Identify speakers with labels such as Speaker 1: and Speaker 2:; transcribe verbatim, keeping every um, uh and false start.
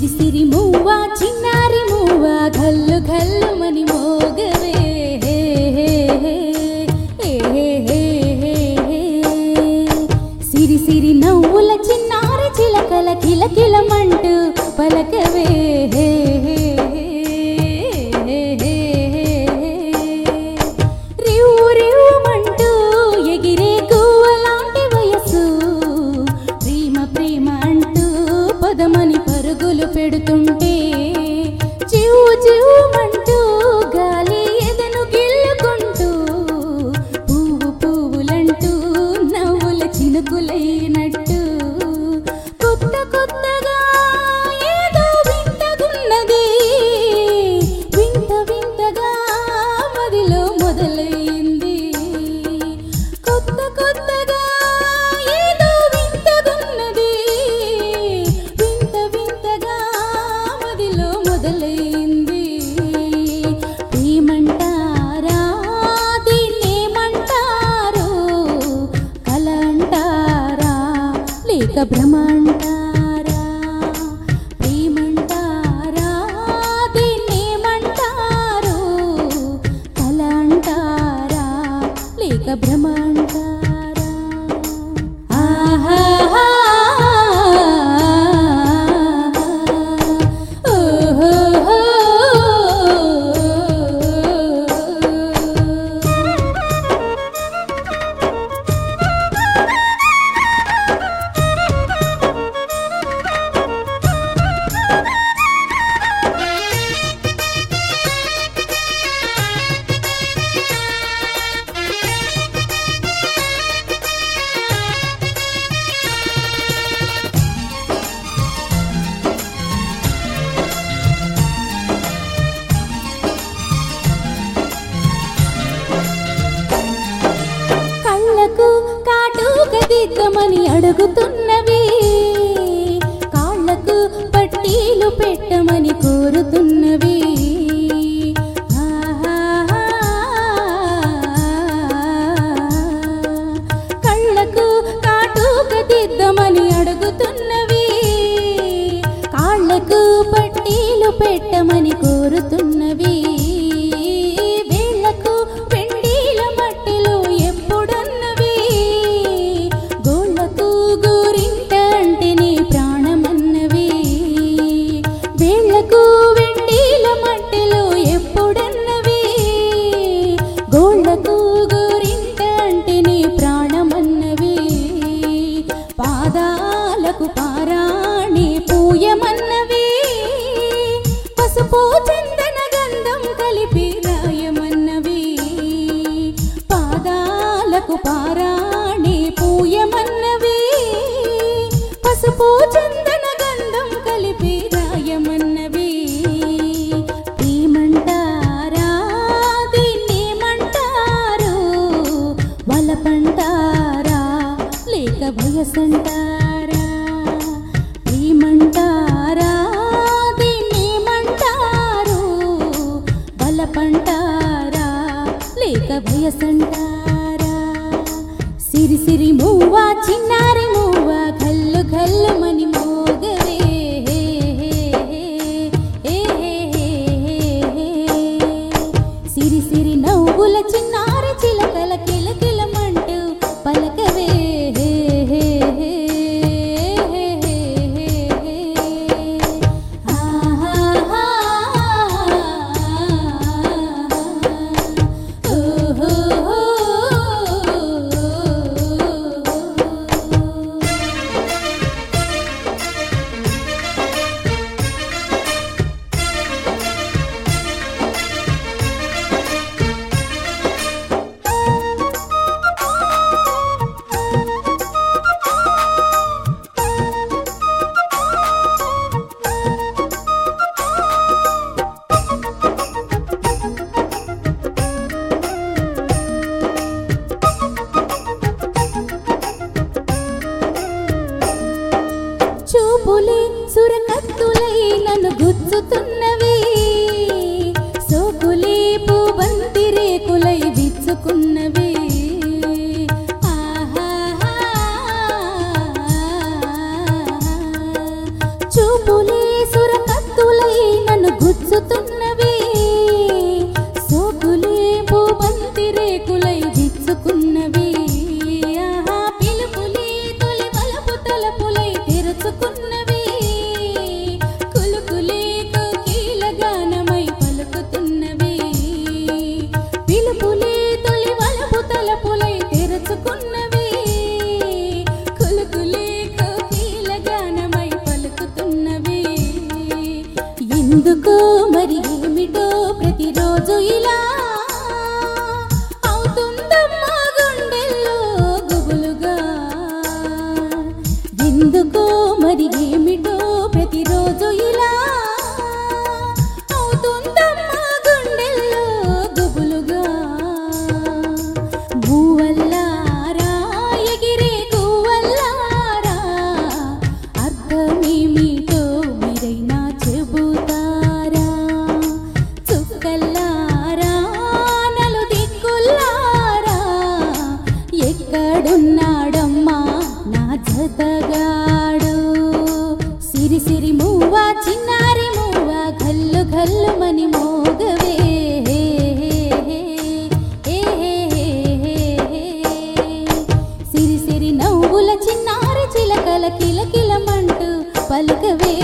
Speaker 1: సిరి సిరి మూవా చిన్నారి మూవా గల్లు గల్లు మని మోగవే సిరి సిరి నవ్వుల చిన్నారి చిలకల కిలకిలమంటూ పలకవే రివ్వు రివ్వుమంటూ ఎగిరే గువ్వలాంటి వయసు ప్రేమ ప్రేమ అంటూ పదమని పరుగులు పెడుతుంటే చివ్వు చివ్వుమంటూ గాలి ఎదను గిల్లుకుంటూ పువ్వు పువ్వులంటూ నవ్వుల చినుకులైనట్టు కొత్త కొత్తగా ఏదో వింతగున్నది వింత వింతగా మదిలో మొదలైంది కొత్త కొత్తగా ఏదో వింతగున్నది వింత వింతగా మదిలో మొదలైంది ఏమంటారా దీన్నేమంటారు కల అంటారా లేక భ్రమ అంటారా ఏమంటారా దీన్నేమంటారు కల అంటారా లేక భ్రమ అంటారా ఆహా కళ్ళకు కాటుక దిద్దమని అడుగుతున్నవి కాళ్ళకు పట్టీలు పెట్టమని కోరుతున్నవి కళ్ళకు కాటుక దిద్దమని అడుగుతున్నవి కాళ్ళకు పట్టీలు పెట్టమని కోరుతున్నవి వేళ్ళకు వెండిల మట్టిలో ఎప్పుడున్నవి గోళ్ళకు గోరింట అంటే నీ ప్రాణమన్నవి వేళ్ళకు వెండిల మట్టిలో ఎప్పుడున్నవి గోళ్ళకు గోరింట అంటే నీ ప్రాణమన్నవి పాదాలకు పారాణి పూయమన్నవి పసుపు చందన గంధం కలిపి రాయమన్నవి పాదాలకు పారాణి పూయమన్నవి పసుపు చందన గంధం కలిపి రాయమన్నవి ఏమంటారా దీన్నేమంటారు వలపంటారా లేక వయసంటారా ఏమంటారా దీన్నేమంటారు వలపంటారా లేక వయసంటారా సిరి సిరి మూవా చిన్నారి మూవా గల్లు గల్లు మని మోగవే సిరి సిరి నవ్వుల చిన్నారి చిలకల కిలకిలమంటూ పలకవే చూపులే సురకత్తులై నన్ను గుచ్చుతున్నవి సోకులే పూబంతి రేకులై విచ్చుకున్నవి చూపులే సుర పరుచుకున్నవి ఆహా పిలుపులే తొలి వలపు తలపులై తెరుచుకున్నవి కులుకులే కోకిల గానమై పలుకుతున్నవి పిలుపులే తొలి వలపు తలపులై తెరుచుకున్నవి కులుకులే కోకిల గానమై పలుకుతున్నవి ఎందుకో మరి ఏమిటో ప్రతిరోజు ఇలా అవుతుందమ్మా గుండెల్లో గుబులుగా ఎందుకో మరి ఏమిటో ప్రతిరోజు ఇలా అవుతుందమ్మా గుండెల్లో గుబులుగా మూవల్లారా ఎగిరే గువ్వల్లారా అర్థమేమిటో మీరైనా చెబుతారా చుక్కల్లారా నలు దిక్కుల్లారా ఎక్కడున్నాడమ్మా నా జతగాడు సిరి సిరి మూవ చిన్నారి మూవ గల్లు గల్లు మని మోగవే సిరి సిరి నవ్వుల చిన్నారి చిలకల కిలకిలమంటూ పలుకవే